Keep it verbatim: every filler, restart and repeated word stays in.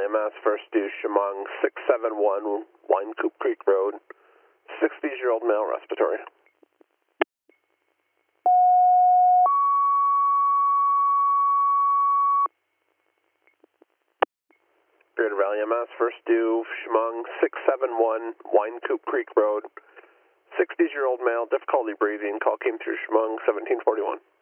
Mass, first due Chemung six seven one, Wine Coop Creek Road, sixty-year-old male, respiratory. Greater Valley, Mass, first due Chemung six seven one, Wine Coop Creek Road, sixty-year-old male, difficulty breathing, call came through Chemung seventeen forty-one.